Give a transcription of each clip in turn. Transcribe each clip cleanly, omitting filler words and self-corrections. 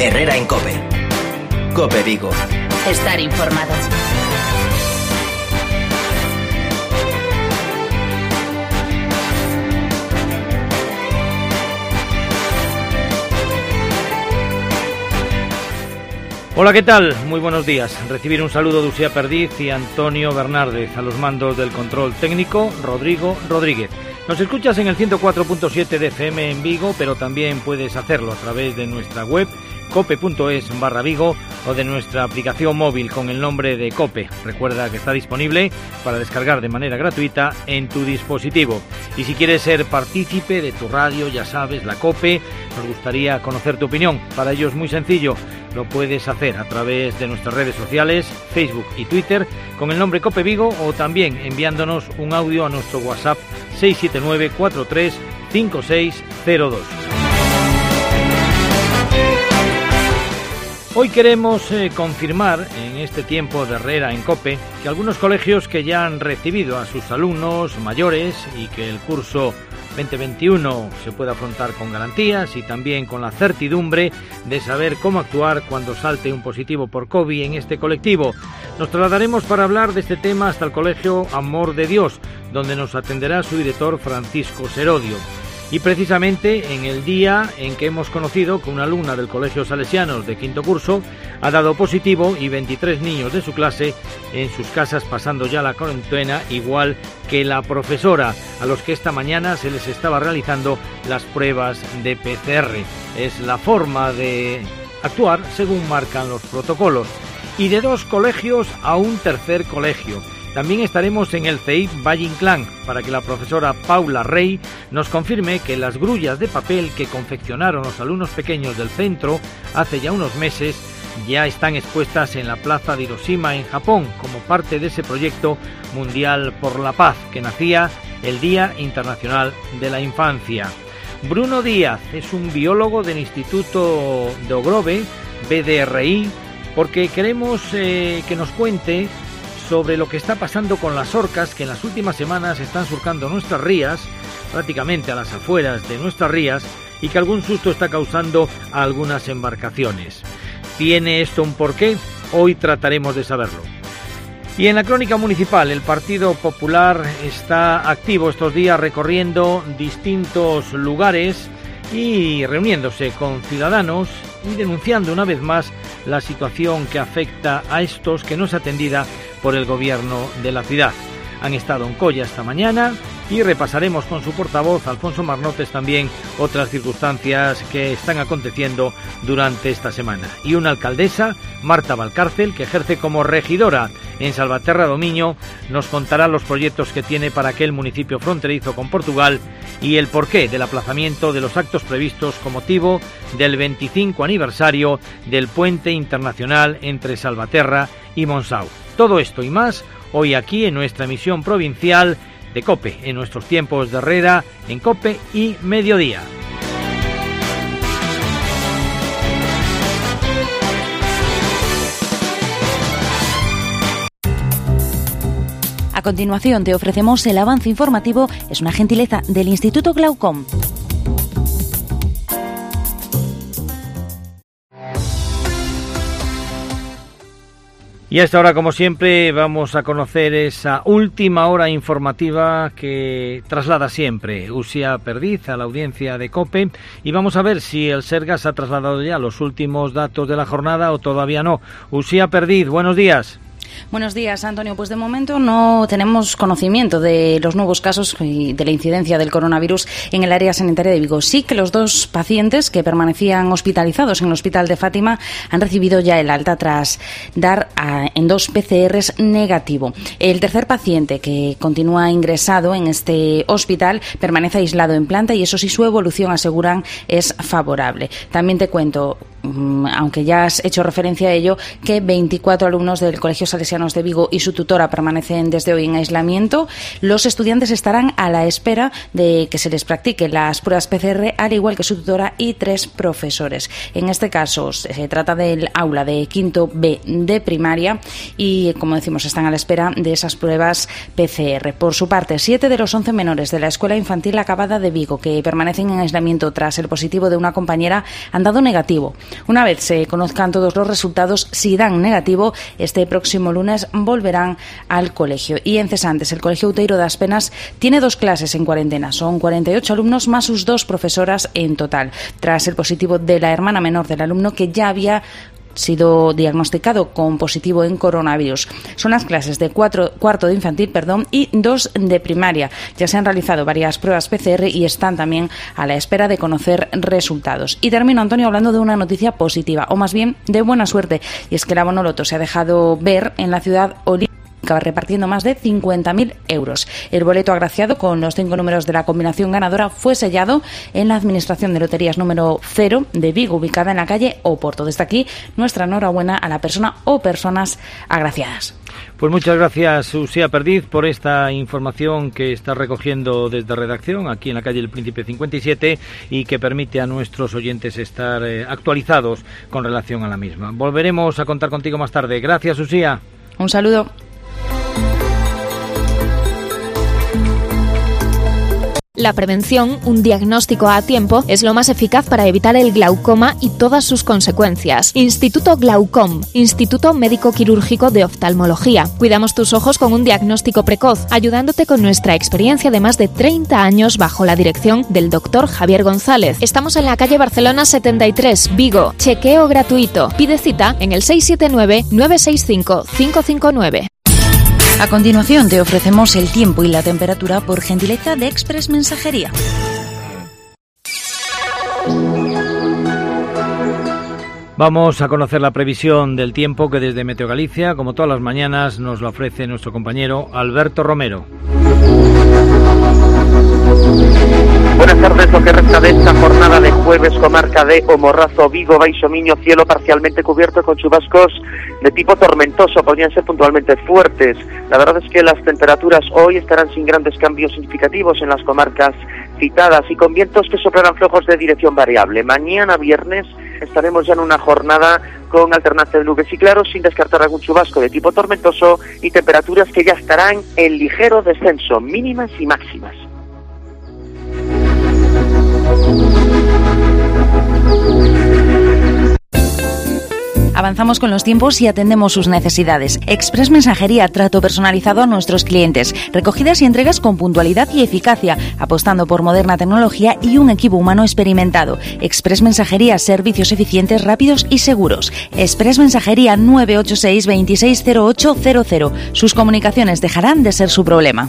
Herrera en COPE. COPE Vigo. Estar informado. Hola, ¿qué tal? Muy buenos días. Recibir un saludo de Uxía Perdiz y Antonio Bernárdez. A los mandos del control técnico, Rodrigo Rodríguez. Nos escuchas en el 104.7 de FM en Vigo, pero también puedes hacerlo a través de nuestra web cope.es/Vigo o de nuestra aplicación móvil con el nombre de COPE. Recuerda que está disponible para descargar de manera gratuita en tu dispositivo. Y si quieres ser partícipe de tu radio, ya sabes, la COPE, nos gustaría conocer tu opinión. Para ello es muy sencillo, lo puedes hacer a través de nuestras redes sociales, Facebook y Twitter, con el nombre COPE Vigo, o también enviándonos un audio a nuestro WhatsApp 679 43 5602. Hoy queremos confirmar en este tiempo de Herrera en COPE que algunos colegios que ya han recibido a sus alumnos mayores y que el curso 2021 se puede afrontar con garantías y también con la certidumbre de saber cómo actuar cuando salte un positivo por COVID en este colectivo. Nos trasladaremos para hablar de este tema hasta el Colegio Amor de Dios, donde nos atenderá su director Francisco Serodio. Y precisamente en el día en que hemos conocido que una alumna del Colegio Salesianos de quinto curso ha dado positivo y 23 niños de su clase en sus casas pasando ya la cuarentena, igual que la profesora, a los que esta mañana se les estaba realizando las pruebas de PCR. Es la forma de actuar según marcan los protocolos. Y de 2 colegios a un tercer colegio. También estaremos en el CEIP Valle Inclán para que la profesora Paula Rey nos confirme que las grullas de papel que confeccionaron los alumnos pequeños del centro hace ya unos meses ya están expuestas en la plaza de Hiroshima en Japón como parte de ese proyecto mundial por la paz que nacía el Día Internacional de la Infancia. Bruno Díaz es un biólogo del Instituto de Ogrove, BDRI, porque queremos que nos cuente sobre lo que está pasando con las orcas que en las últimas semanas están surcando nuestras rías, prácticamente a las afueras de nuestras rías, y que algún susto está causando a algunas embarcaciones. ¿Tiene esto un porqué? Hoy trataremos de saberlo. Y en la crónica municipal, el Partido Popular está activo estos días recorriendo distintos lugares y reuniéndose con ciudadanos y denunciando una vez más la situación que afecta a estos que no es atendida por el gobierno de la ciudad. Han estado en Colla esta mañana y repasaremos con su portavoz, Alfonso Marnotes, también otras circunstancias que están aconteciendo durante esta semana. Y una alcaldesa, Marta Valcárcel, que ejerce como regidora en Salvaterra do Miño, nos contará los proyectos que tiene para aquel municipio fronterizo con Portugal y el porqué del aplazamiento de los actos previstos con motivo del 25 aniversario del puente internacional entre Salvaterra y Monsáu. Todo esto y más hoy aquí en nuestra emisión provincial de COPE, en nuestros tiempos de Herrera en COPE y Mediodía. A continuación te ofrecemos el avance informativo, es una gentileza del Instituto Glaucom. Y a esta hora, como siempre, vamos a conocer esa última hora informativa que traslada siempre Uxía Perdiz a la audiencia de COPE, y vamos a ver si el Sergas ha trasladado ya los últimos datos de la jornada o todavía no. Uxía Perdiz, buenos días. Buenos días, Antonio. Pues de momento no tenemos conocimiento de los nuevos casos y de la incidencia del coronavirus en el área sanitaria de Vigo. Sí que los 2 pacientes que permanecían hospitalizados en el Hospital de Fátima han recibido ya el alta tras dar en 2 PCRs negativo. El tercer paciente que continúa ingresado en este hospital permanece aislado en planta y eso sí, su evolución, aseguran, es favorable. También te cuento, aunque ya has hecho referencia a ello, que 24 alumnos del Colegio Salesianos Salesianos de Vigo y su tutora permanecen desde hoy en aislamiento. Los estudiantes estarán a la espera de que se les practiquen las pruebas PCR, al igual que su tutora y 3 profesores. En este caso se trata del aula de quinto B de primaria y, como decimos, están a la espera de esas pruebas PCR. Por su parte, 7 de los 11 menores de la Escuela Infantil Acabada de Vigo, que permanecen en aislamiento tras el positivo de una compañera, han dado negativo. Una vez se conozcan todos los resultados, si dan negativo, este próximo lunes volverán al colegio. Y en Cesantes, el Colegio Outeiro das Penas tiene 2 clases en cuarentena. Son 48 alumnos más sus 2 profesoras en total, tras el positivo de la hermana menor del alumno, que ya había sido diagnosticado con positivo en coronavirus. Son las clases de cuarto de infantil, y 2 de primaria. Ya se han realizado varias pruebas PCR y están también a la espera de conocer resultados. Y termino, Antonio, hablando de una noticia positiva, o más bien de buena suerte, y es que la Bonoloto se ha dejado ver en la ciudad olímpica, repartiendo más de 50.000 euros. El boleto agraciado con los 5 números de la combinación ganadora fue sellado en la Administración de Loterías número 0 de Vigo, ubicada en la calle Oporto. Desde aquí, nuestra enhorabuena a la persona o personas agraciadas. Pues muchas gracias, Usía Perdiz, por esta información que está recogiendo desde redacción aquí en la calle del Príncipe 57 y que permite a nuestros oyentes estar actualizados con relación a la misma. Volveremos a contar contigo más tarde. Gracias, Usía. Un saludo. La prevención, un diagnóstico a tiempo, es lo más eficaz para evitar el glaucoma y todas sus consecuencias. Instituto Glaucom, Instituto Médico Quirúrgico de Oftalmología. Cuidamos tus ojos con un diagnóstico precoz, ayudándote con nuestra experiencia de más de 30 años bajo la dirección del Dr. Javier González. Estamos en la calle Barcelona 73, Vigo. Chequeo gratuito. Pide cita en el 679-965-559. A continuación te ofrecemos el tiempo y la temperatura por gentileza de Express Mensajería. Vamos a conocer la previsión del tiempo que desde Meteo Galicia, como todas las mañanas, nos la ofrece nuestro compañero Alberto Romero. Buenas tardes, lo que resta de esta jornada de jueves, comarca de O Morrazo, Vigo, Baixo Miño, cielo parcialmente cubierto con chubascos de tipo tormentoso, podrían ser puntualmente fuertes. La verdad es que las temperaturas hoy estarán sin grandes cambios significativos en las comarcas citadas y con vientos que soplarán flojos de dirección variable. Mañana viernes estaremos ya en una jornada con alternancia de nubes y claros, sin descartar algún chubasco de tipo tormentoso y temperaturas que ya estarán en ligero descenso, mínimas y máximas. Avanzamos con los tiempos y atendemos sus necesidades. Express Mensajería, trato personalizado a nuestros clientes. Recogidas y entregas con puntualidad y eficacia, apostando por moderna tecnología y un equipo humano experimentado. Express Mensajería, servicios eficientes, rápidos y seguros. Express Mensajería 986 260800. Sus comunicaciones dejarán de ser su problema.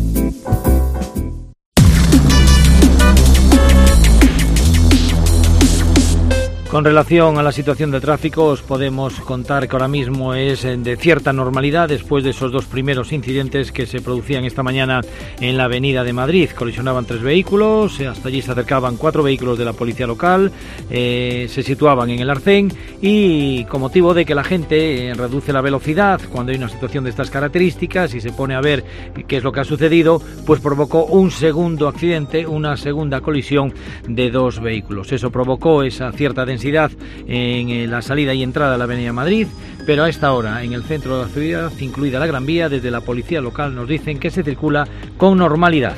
Con relación a la situación de tráfico, os podemos contar que ahora mismo es de cierta normalidad después de esos 2 primeros incidentes que se producían esta mañana en la Avenida de Madrid. Colisionaban 3 vehículos, hasta allí se acercaban 4 vehículos de la policía local, se situaban en el arcén y con motivo de que la gente reduce la velocidad cuando hay una situación de estas características y se pone a ver qué es lo que ha sucedido, pues provocó un segundo accidente, una segunda colisión de 2 vehículos. Eso provocó esa cierta densidad en la salida y entrada de la Avenida Madrid, pero a esta hora en el centro de la ciudad, incluida la Gran Vía, desde la policía local nos dicen que se circula con normalidad.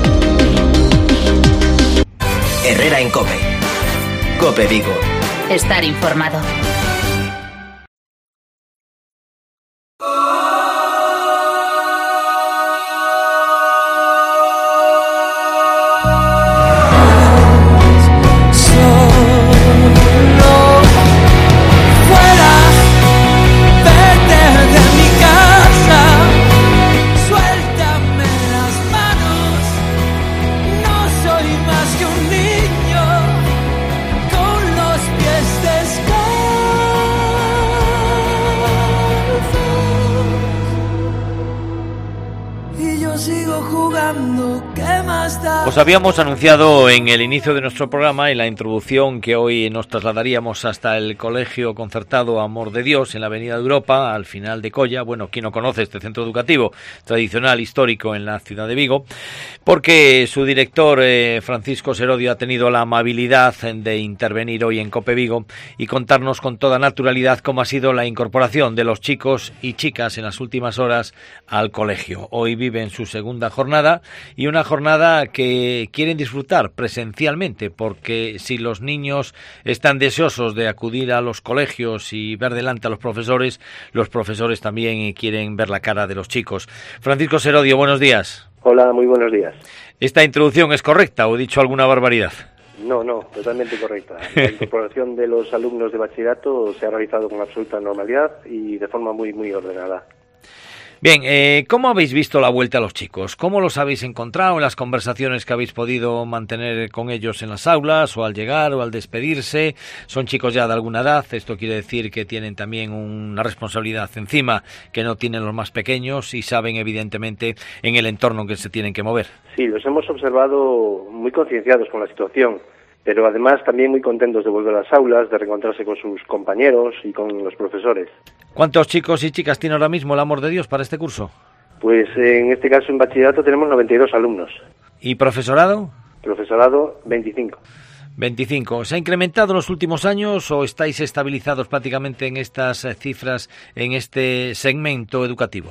Herrera en COPE. COPE Vigo. Estar informado. Más que un niño con los pies descalzos. Os habíamos anunciado en el inicio de nuestro programa, en la introducción, que hoy nos trasladaríamos hasta el Colegio Concertado Amor de Dios en la Avenida de Europa, al final de Colla. Bueno, ¿quién no conoce este centro educativo tradicional, histórico en la ciudad de Vigo? Porque su director, Francisco Serodio, ha tenido la amabilidad de intervenir hoy en COPE Vigo y contarnos con toda naturalidad cómo ha sido la incorporación de los chicos y chicas en las últimas horas al colegio. Hoy viven su segunda jornada, y una jornada que quieren disfrutar presencialmente, porque si los niños están deseosos de acudir a los colegios y ver delante a los profesores también quieren ver la cara de los chicos. Francisco Serodio, buenos días. Hola, muy buenos días. ¿Esta introducción es correcta o he dicho alguna barbaridad? No, totalmente correcta. La incorporación de los alumnos de bachillerato se ha realizado con absoluta normalidad y de forma muy ordenada. Bien, ¿cómo habéis visto la vuelta a los chicos? ¿Cómo los habéis encontrado en las conversaciones que habéis podido mantener con ellos en las aulas, o al llegar o al despedirse? Son chicos ya de alguna edad, esto quiere decir que tienen también una responsabilidad encima que no tienen los más pequeños y saben evidentemente en el entorno en que se tienen que mover. Sí, los hemos observado muy concienciados con la situación, pero además también muy contentos de volver a las aulas, de reencontrarse con sus compañeros y con los profesores. ¿Cuántos chicos y chicas tiene ahora mismo el Amor de Dios para este curso? Pues en este caso en bachillerato tenemos 92 alumnos. ¿Y profesorado? Profesorado 25. 25. ¿Se ha incrementado en los últimos años o estáis estabilizados prácticamente en estas cifras, en este segmento educativo?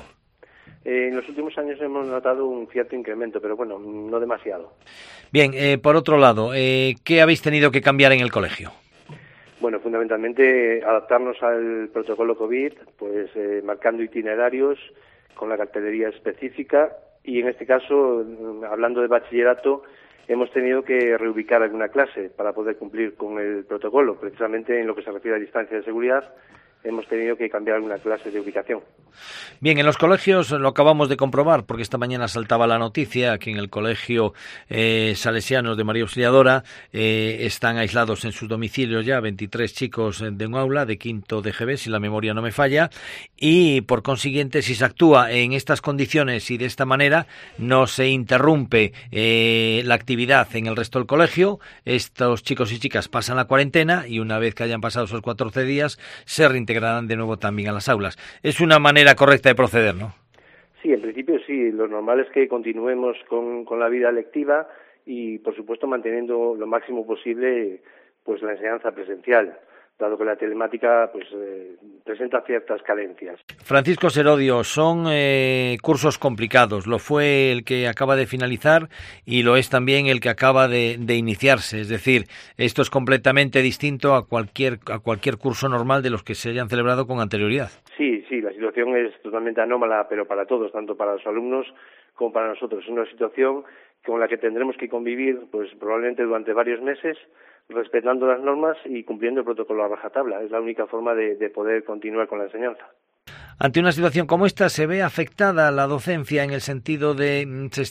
En los últimos años hemos notado un cierto incremento, pero bueno, no demasiado. Bien, por otro lado, ¿qué habéis tenido que cambiar en el colegio? Bueno, fundamentalmente adaptarnos al protocolo COVID, pues marcando itinerarios con la cartelería específica, y en este caso, hablando de bachillerato, hemos tenido que reubicar alguna clase para poder cumplir con el protocolo. Precisamente en lo que se refiere a distancia de seguridad, hemos tenido que cambiar alguna clase de ubicación. Bien, en los colegios lo acabamos de comprobar, porque esta mañana saltaba la noticia que en el colegio Salesianos de María Auxiliadora están aislados en sus domicilios ya 23 chicos de un aula de quinto de GB, si la memoria no me falla, y por consiguiente, si se actúa en estas condiciones y de esta manera, no se interrumpe la actividad en el resto del colegio. Estos chicos y chicas pasan la cuarentena y una vez que hayan pasado esos 14 días se reintegrarán de nuevo también a las aulas. Es una manera correcta de proceder, ¿no? Sí, en principio sí. Lo normal es que continuemos con la vida lectiva y, por supuesto, manteniendo lo máximo posible pues la enseñanza presencial, dado que la telemática pues presenta ciertas carencias. Francisco Serodio, son cursos complicados. Lo fue el que acaba de finalizar y lo es también el que acaba de iniciarse. Es decir, esto es completamente distinto a cualquier curso normal de los que se hayan celebrado con anterioridad. Sí, la situación es totalmente anómala, pero para todos, tanto para los alumnos como para nosotros. Es una situación con la que tendremos que convivir pues probablemente durante varios meses, respetando las normas y cumpliendo el protocolo a rajatabla. Es la única forma de poder continuar con la enseñanza. Ante una situación como esta, ¿se ve afectada la docencia en el sentido de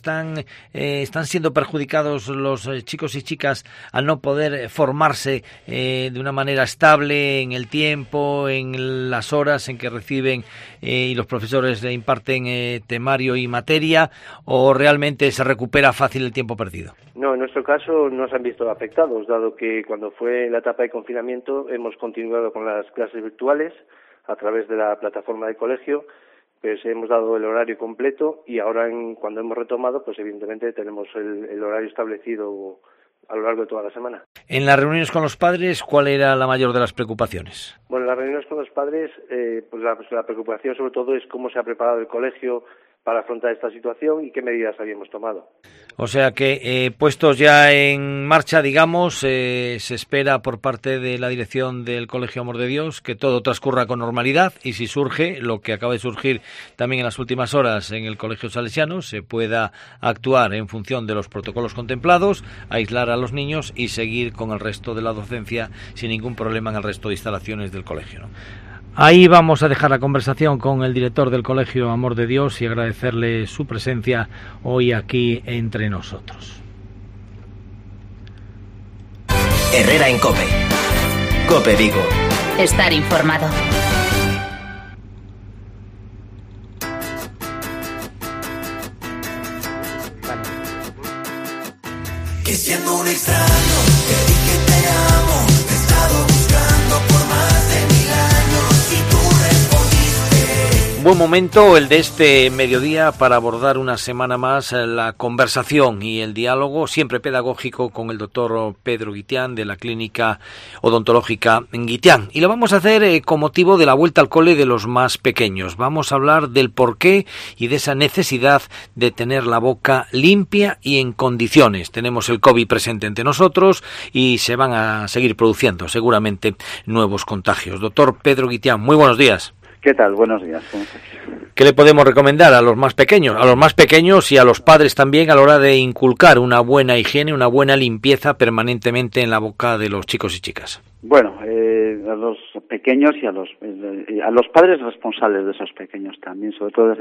están siendo perjudicados los chicos y chicas al no poder formarse de una manera estable en el tiempo, en las horas en que reciben y los profesores le imparten temario y materia, o realmente se recupera fácil el tiempo perdido? No, en nuestro caso no se han visto afectados, dado que cuando fue la etapa de confinamiento hemos continuado con las clases virtuales a través de la plataforma del colegio, pues hemos dado el horario completo y ahora cuando hemos retomado, pues evidentemente tenemos el horario establecido a lo largo de toda la semana. En las reuniones con los padres, ¿cuál era la mayor de las preocupaciones? Bueno, en las reuniones con los padres, pues la preocupación sobre todo es cómo se ha preparado el colegio para afrontar esta situación y qué medidas habíamos tomado. O sea que puestos ya en marcha, digamos, se espera por parte de la dirección del Colegio Amor de Dios que todo transcurra con normalidad, y si surge lo que acaba de surgir también en las últimas horas en el Colegio Salesiano, se pueda actuar en función de los protocolos contemplados, aislar a los niños y seguir con el resto de la docencia sin ningún problema en el resto de instalaciones del colegio, ¿no? Ahí vamos a dejar la conversación con el director del Colegio Amor de Dios y agradecerle su presencia hoy aquí entre nosotros. Herrera en COPE. COPE Vigo. Estar informado. te extraño, te dije te amo, te he estado buscando por más de 1000 años y tú respondiste. Buen momento el de este mediodía para abordar una semana más la conversación y el diálogo siempre pedagógico con el doctor Pedro Guitián de la Clínica Odontológica Guitián. Y lo vamos a hacer con motivo de la vuelta al cole de los más pequeños. Vamos a hablar del porqué y de esa necesidad de tener la boca limpia y en condiciones. Tenemos el COVID presente entre nosotros y se van a seguir produciendo seguramente nuevos contagios. Doctor Pedro Guitián, muy buenos días. ¿Qué tal? Buenos días. ¿Cómo estás? ¿Qué le podemos recomendar a los más pequeños? A los más pequeños y a los padres también a la hora de inculcar una buena higiene, una buena limpieza permanentemente en la boca de los chicos y chicas. Bueno, a los pequeños y a los padres responsables de esos pequeños también, sobre todo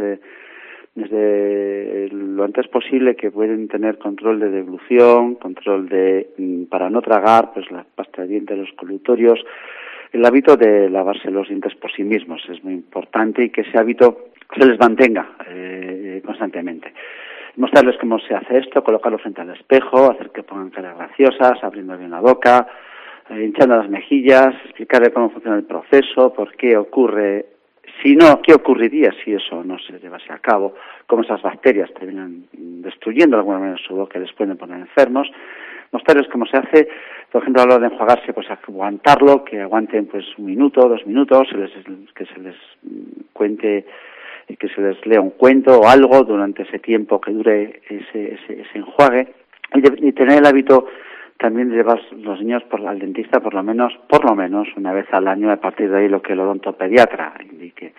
desde lo antes posible, que pueden tener control de deglución, control de para no tragar, pues la pasta de dientes, los colutorios. El hábito de lavarse los dientes por sí mismos es muy importante y que ese hábito se les mantenga constantemente. Mostrarles cómo se hace esto, colocarlo frente al espejo, hacer que pongan caras graciosas, abriendo bien la boca, hinchando las mejillas, explicarle cómo funciona el proceso, por qué ocurre, si no, qué ocurriría si eso no se llevase a cabo, cómo esas bacterias terminan destruyendo de alguna manera su boca y les pueden poner enfermos. Mostrarles cómo se hace, por ejemplo, a la hora de enjuagarse, pues aguantarlo, que aguanten pues 1 minuto, 2 minutos, que se les cuente, que se les lea un cuento o algo durante ese tiempo que dure ese enjuague, y tener el hábito también de llevar los niños al dentista por lo menos una vez al año, a partir de ahí lo que el odontopediatra indique.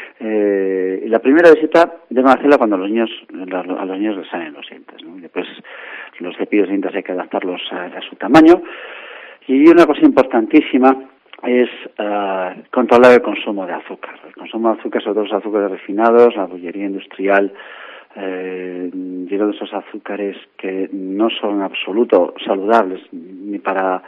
Y la primera visita deben hacerla cuando a los niños les salen los dientes, ¿no? Y después los cepillos de dientes hay que adaptarlos a su tamaño. Y una cosa importantísima es controlar el consumo de azúcar. El consumo de azúcar, sobre todo los azúcares refinados, la bollería industrial, lleno de esos azúcares que no son en absoluto saludables ni para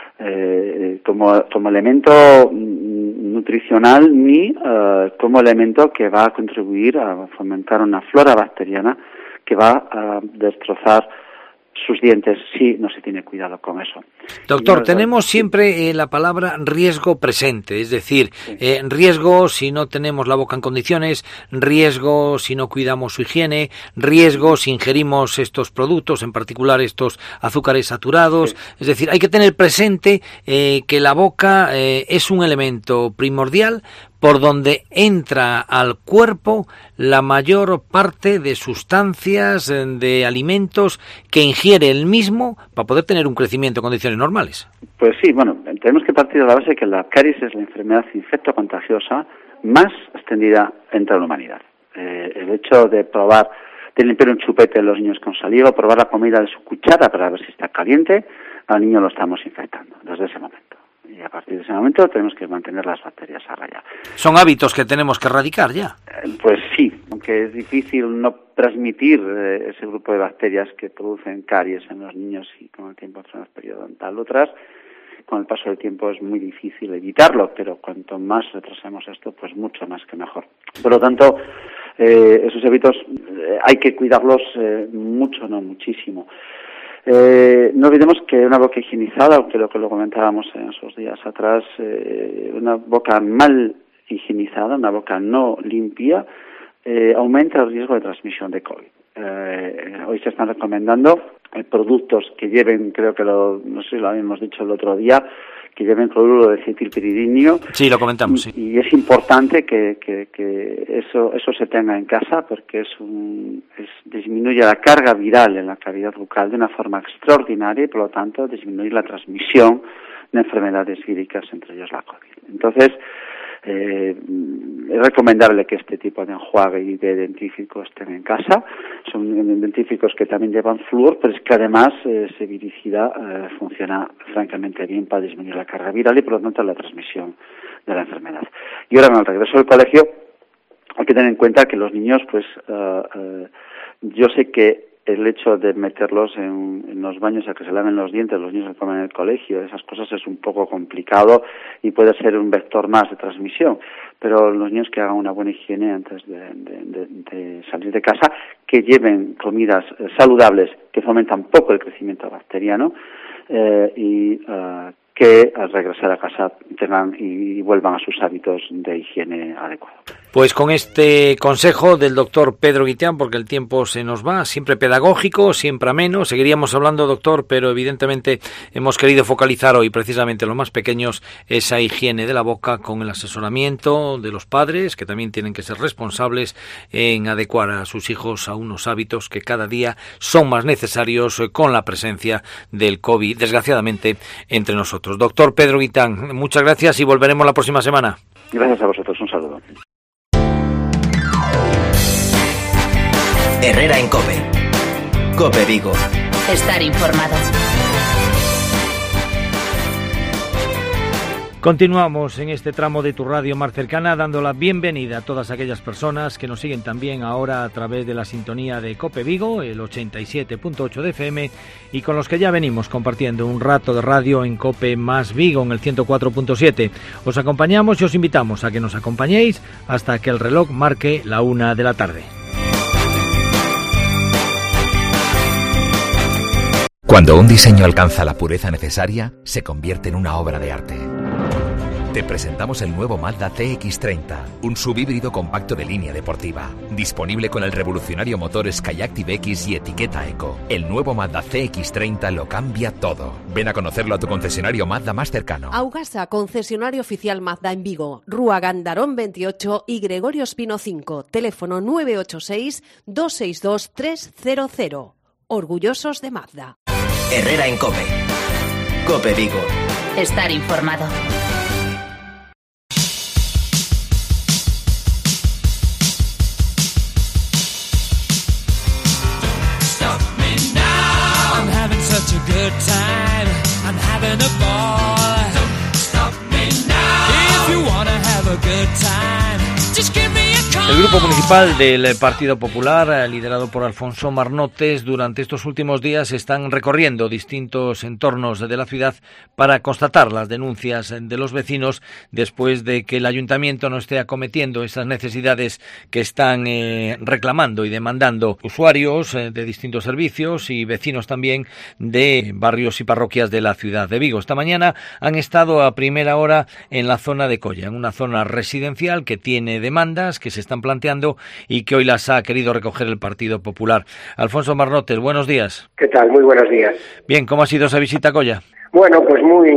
como elemento nutricional ni como elemento que va a contribuir a fomentar una flora bacteriana que va a destrozar sus dientes si no se tiene cuidado con eso. Doctor, tenemos siempre la palabra riesgo presente, es decir, riesgo si no tenemos la boca en condiciones, riesgo si no cuidamos su higiene, riesgo si ingerimos estos productos, en particular estos azúcares saturados. Sí. Es decir, hay que tener presente que la boca es un elemento primordial por donde entra al cuerpo la mayor parte de sustancias, de alimentos que ingiere el mismo para poder tener un crecimiento en condiciones normales. Pues sí, bueno, tenemos que partir de la base que la caries es la enfermedad infectocontagiosa más extendida entre la humanidad. El hecho de limpiar un chupete de los niños con saliva, probar la comida de su cuchara para ver si está caliente, al niño lo estamos infectando desde ese momento. Y a partir de ese momento tenemos que mantener las bacterias a raya. ¿Son hábitos que tenemos que erradicar ya? Pues sí, aunque es difícil no transmitir ese grupo de bacterias que producen caries en los niños y con el tiempo tenemos periodontal. Otras, con el paso del tiempo es muy difícil evitarlo, pero cuanto más retrasemos esto, pues mucho más que mejor. Por lo tanto, esos hábitos hay que cuidarlos mucho, no muchísimo. No olvidemos que una boca higienizada, aunque lo que lo comentábamos en esos días atrás, una boca mal higienizada, una boca no limpia, aumenta el riesgo de transmisión de COVID. Hoy se están recomendando productos que lleven, creo que no sé si lo habíamos dicho el otro día, que lleven cloruro de acetilpiridinio. Sí, lo comentamos, sí. Y es importante que eso se tenga en casa porque disminuye la carga viral en la cavidad bucal de una forma extraordinaria y por lo tanto disminuye la transmisión de enfermedades víricas, entre ellas la COVID. Entonces, es recomendable que este tipo de enjuague y de dentífricos estén en casa. Son dentífricos que también llevan flúor, pero es que además ese viricida funciona francamente bien para disminuir la carga viral y por lo tanto la transmisión de la enfermedad. Y ahora, en el regreso del colegio, hay que tener en cuenta que los niños, pues, yo sé que el hecho de meterlos en los baños a que se laven los dientes, los niños que comen en el colegio, esas cosas es un poco complicado y puede ser un vector más de transmisión. pero los niños que hagan una buena higiene antes de salir de casa, que lleven comidas saludables que fomentan poco el crecimiento bacteriano y que al regresar a casa tengan y vuelvan a sus hábitos de higiene adecuados. Pues con este consejo del doctor Pedro Guitián, porque el tiempo se nos va, siempre pedagógico, siempre ameno, seguiríamos hablando, doctor, pero evidentemente hemos querido focalizar hoy precisamente los más pequeños esa higiene de la boca con el asesoramiento de los padres, que también tienen que ser responsables en adecuar a sus hijos a unos hábitos que cada día son más necesarios con la presencia del COVID, desgraciadamente, entre nosotros. Doctor Pedro Guitián, muchas gracias y volveremos la próxima semana. Gracias a vosotros, un saludo. Herrera en COPE. COPE Vigo. Estar informado. Continuamos en este tramo de tu radio más cercana, dando la bienvenida a todas aquellas personas que nos siguen también ahora a través de la sintonía de COPE Vigo, el 87.8 de FM, y con los que ya venimos compartiendo un rato de radio en COPE más Vigo, en el 104.7. Os acompañamos y os invitamos a que nos acompañéis hasta que el reloj marque la 1 de la tarde. Cuando un diseño alcanza la pureza necesaria, se convierte en una obra de arte. Te presentamos el nuevo Mazda CX-30, un subhíbrido compacto de línea deportiva, disponible con el revolucionario motor Skyactiv X y etiqueta Eco. El nuevo Mazda CX-30 lo cambia todo. Ven a conocerlo a tu concesionario Mazda más cercano. Augasa, concesionario oficial Mazda en Vigo, Rúa Gandarón 28 y Gregorio Espino 5, teléfono 986-262-300. Orgullosos de Mazda. Herrera en COPE. COPE Vigo. Estar informado. Stop me now. I'm having such a good time. I'm having a ball. Don't stop me now. If you wanna have a good time, just give me a call. El Grupo Municipal del Partido Popular, liderado por Alfonso Marnotes, durante estos últimos días están recorriendo distintos entornos de la ciudad para constatar las denuncias de los vecinos después de que el ayuntamiento no esté acometiendo esas necesidades que están reclamando y demandando usuarios de distintos servicios y vecinos también de barrios y parroquias de la ciudad de Vigo. Esta mañana han estado a primera hora en la zona de Colla, en una zona residencial que tiene demandas que se están planteando y que hoy las ha querido recoger el Partido Popular. Alfonso Marnotes, buenos días. ¿Qué tal? Muy buenos días. Bien, ¿cómo ha sido esa visita a Colla? Bueno, pues muy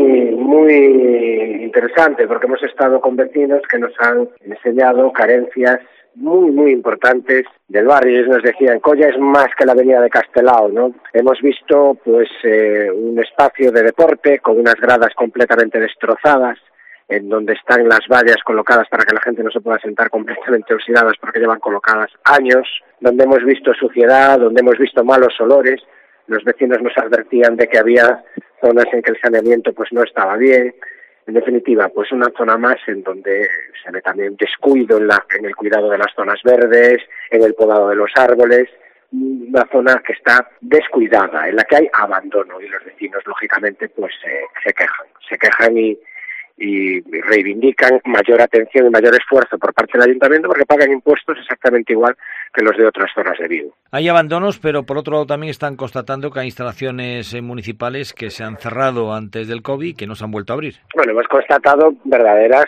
interesante, porque hemos estado con vecinos que nos han enseñado carencias muy importantes del barrio. Ellos nos decían, Colla es más que la avenida de Castelao, ¿no? Hemos visto pues un espacio de deporte con unas gradas completamente destrozadas, en donde están las vallas colocadas para que la gente no se pueda sentar completamente oxidadas porque llevan colocadas años, donde hemos visto suciedad, donde hemos visto malos olores. Los vecinos nos advertían de que había zonas en que el saneamiento pues no estaba bien. En definitiva, pues una zona más en donde se ve también descuido en el cuidado de las zonas verdes, en el podado de los árboles, una zona que está descuidada, en la que hay abandono, y los vecinos lógicamente pues se quejan y reivindican mayor atención y mayor esfuerzo por parte del ayuntamiento porque pagan impuestos exactamente igual que los de otras zonas de Vigo. Hay abandonos, pero por otro lado también están constatando que hay instalaciones municipales que se han cerrado antes del COVID y que no se han vuelto a abrir. Bueno, hemos constatado verdaderas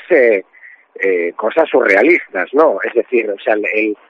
cosas surrealistas, ¿no? Es decir, o sea,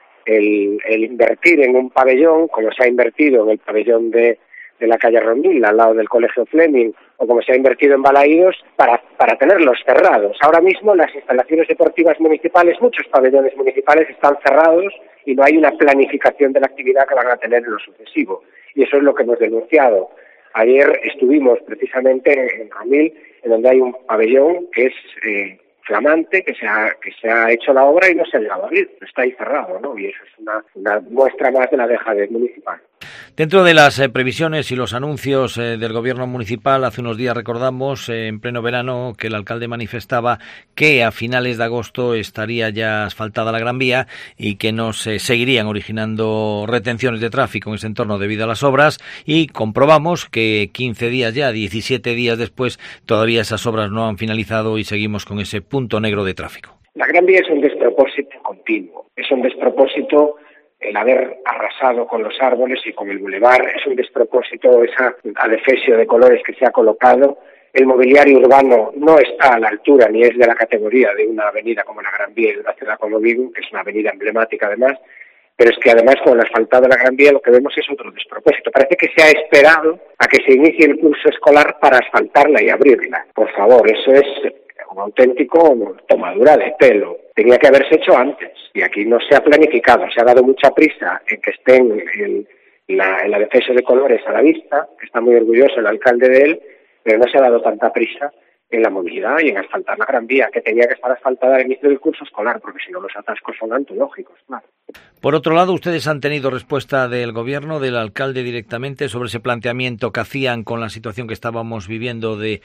el invertir en un pabellón, como se ha invertido en el pabellón de la calle Romil, al lado del Colegio Fleming, o como se ha invertido en Balaídos, para tenerlos cerrados. Ahora mismo las instalaciones deportivas municipales, muchos pabellones municipales están cerrados y no hay una planificación de la actividad que van a tener en lo sucesivo. Y eso es lo que hemos denunciado. Ayer estuvimos precisamente en Romil, en donde hay un pabellón que es flamante, que se ha hecho la obra y no se ha llegado a abrir, está ahí cerrado, ¿no? Y eso es una muestra más de la dejadez municipal. Dentro de las previsiones y los anuncios del gobierno municipal, hace unos días recordamos en pleno verano que el alcalde manifestaba que a finales de agosto estaría ya asfaltada la Gran Vía y que no se seguirían originando retenciones de tráfico en ese entorno debido a las obras, y comprobamos que 15 días ya, 17 días después, todavía esas obras no han finalizado y seguimos con ese punto negro de tráfico. La Gran Vía es un despropósito continuo, es un despropósito el haber arrasado con los árboles y con el bulevar, es un despropósito esa adefesio de colores que se ha colocado. El mobiliario urbano no está a la altura ni es de la categoría de una avenida como la Gran Vía y de una ciudad como Vigo, que es una avenida emblemática además, pero es que además con el asfaltado de la Gran Vía lo que vemos es otro despropósito. Parece que se ha esperado a que se inicie el curso escolar para asfaltarla y abrirla. Por favor, eso es un auténtico tomadura de pelo. Tenía que haberse hecho antes y aquí no se ha planificado, se ha dado mucha prisa en que estén el adefesio de colores a la vista, que está muy orgulloso el alcalde de él, pero no se ha dado tanta prisa en la movilidad y en asfaltar la Gran Vía, que tenía que estar asfaltada al inicio del curso escolar, porque si no los atascos son antológicos, claro. Por otro lado, ustedes han tenido respuesta del Gobierno, del alcalde directamente, sobre ese planteamiento que hacían con la situación que estábamos viviendo de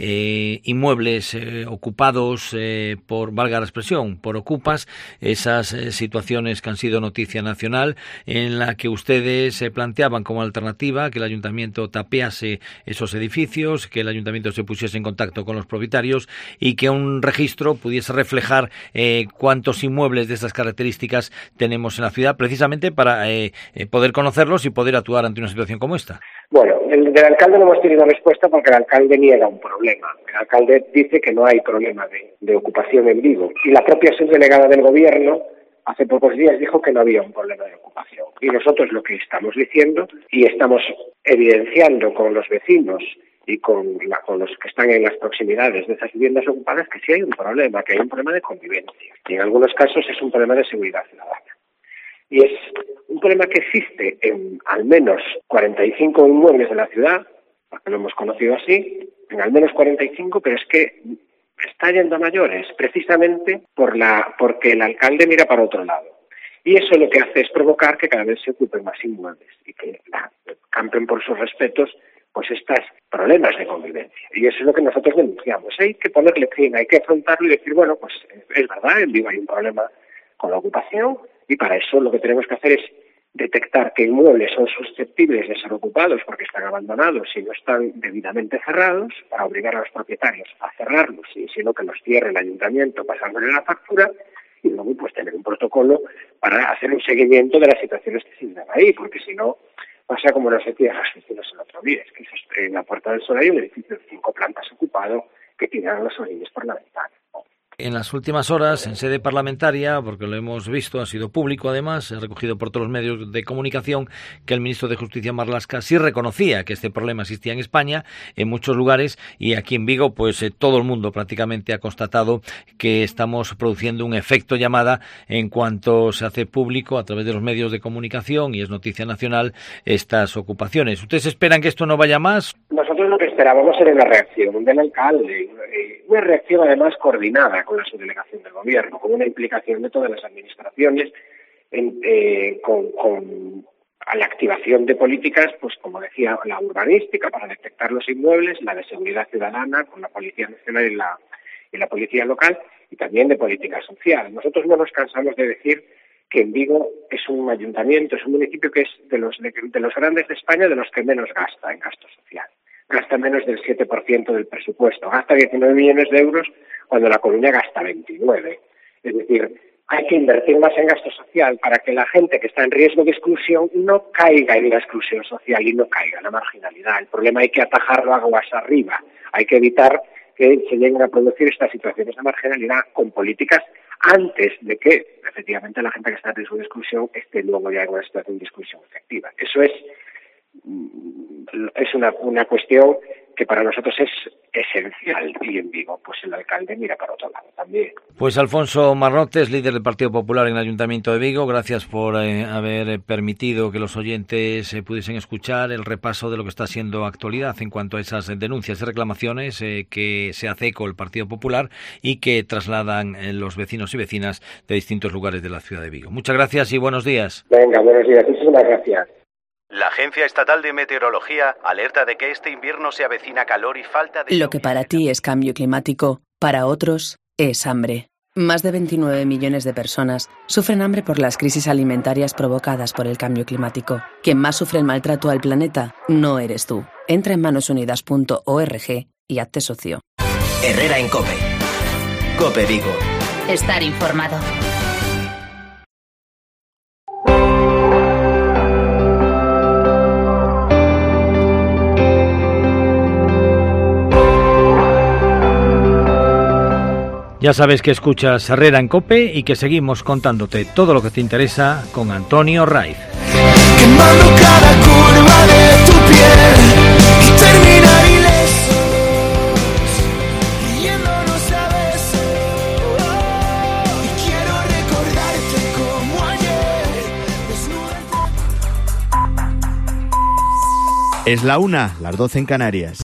inmuebles ocupados por, valga la expresión, por ocupas, esas situaciones que han sido noticia nacional, en la que ustedes planteaban como alternativa que el Ayuntamiento tapiase esos edificios, que el Ayuntamiento se pusiese en contacto con los propietarios y que un registro pudiese reflejar cuántos inmuebles de estas características tenemos en la ciudad, precisamente para poder conocerlos y poder actuar ante una situación como esta. Bueno, del alcalde no hemos tenido respuesta porque el alcalde niega un problema. El alcalde dice que no hay problema de ocupación en Vigo y la propia subdelegada del Gobierno hace pocos días dijo que no había un problema de ocupación. Y nosotros lo que estamos diciendo y estamos evidenciando con los vecinos y con los que están en las proximidades de esas viviendas ocupadas que sí hay un problema, que hay un problema de convivencia. Y en algunos casos es un problema de seguridad ciudadana. Y es un problema que existe en al menos 45 inmuebles de la ciudad, porque lo hemos conocido así, en al menos 45, pero es que está yendo a mayores, precisamente porque el alcalde mira para otro lado. Y eso lo que hace es provocar que cada vez se ocupen más inmuebles y que campen por sus respetos pues estos problemas de convivencia. Y eso es lo que nosotros denunciamos. Hay que ponerle fin, hay que afrontarlo y decir, bueno, pues es verdad, en Vigo hay un problema con la ocupación y para eso lo que tenemos que hacer es detectar qué inmuebles son susceptibles de ser ocupados porque están abandonados y no están debidamente cerrados, para obligar a los propietarios a cerrarlos y si no que los cierre el ayuntamiento pasándole la factura y luego pues tener un protocolo para hacer un seguimiento de las situaciones que se dan ahí, porque si no pasa como nos decían las vecinos el otro día, es que en la Puerta del Sol hay un edificio de 5 plantas ocupado que tiran los orines por la ventana. En las últimas horas, en sede parlamentaria, porque lo hemos visto, ha sido público además, recogido por todos los medios de comunicación, que el ministro de Justicia, Marlaska, sí reconocía que este problema existía en España, en muchos lugares, y aquí en Vigo, pues todo el mundo prácticamente ha constatado que estamos produciendo un efecto llamada en cuanto se hace público a través de los medios de comunicación, y es noticia nacional, estas ocupaciones. ¿Ustedes esperan que esto no vaya más? Nosotros lo que esperábamos era una reacción del alcalde, una reacción además coordinada con la subdelegación del Gobierno, con una implicación de todas las administraciones, con la activación de políticas, pues como decía, la urbanística para detectar los inmuebles, la de seguridad ciudadana con la Policía Nacional y la Policía Local, y también de política social. Nosotros no nos cansamos de decir que en Vigo es un ayuntamiento, es un municipio que es de los grandes de España, de los que menos gasta en gasto social. Gasta menos del 7% del presupuesto, gasta 19 millones de euros cuando La Coruña gasta 29. Es decir, hay que invertir más en gasto social para que la gente que está en riesgo de exclusión no caiga en la exclusión social y no caiga en la marginalidad. El problema hay que atajarlo aguas arriba, hay que evitar que se lleguen a producir estas situaciones de marginalidad con políticas antes de que, efectivamente, la gente que está en riesgo de exclusión esté luego ya en una situación de exclusión efectiva. Eso es una cuestión que para nosotros es esencial y en Vigo pues el alcalde mira para otro lado también. Pues Alfonso Marrotes, líder del Partido Popular en el Ayuntamiento de Vigo, gracias por haber permitido que los oyentes pudiesen escuchar el repaso de lo que está siendo actualidad en cuanto a esas denuncias y reclamaciones que se hace eco el Partido Popular y que trasladan los vecinos y vecinas de distintos lugares de la ciudad de Vigo. Muchas gracias y buenos días. Venga, buenos días, muchísimas gracias. La Agencia Estatal de Meteorología alerta de que este invierno se avecina calor y falta de... Lo que para ti es cambio climático, para otros es hambre. Más de 29 millones de personas sufren hambre por las crisis alimentarias provocadas por el cambio climático. Quien más sufre el maltrato al planeta no eres tú. Entra en manosunidas.org y hazte socio. Herrera en COPE. COPE Vigo. estar informado. Ya sabes que escuchas Herrera en COPE y que seguimos contándote todo lo que te interesa con Antonio Raiz. Quemando cada curva de tu piel y terminar ilesos, riéndonos a besos. Y quiero recordarte como ayer, desnuda. Es la 1, las 12 en Canarias.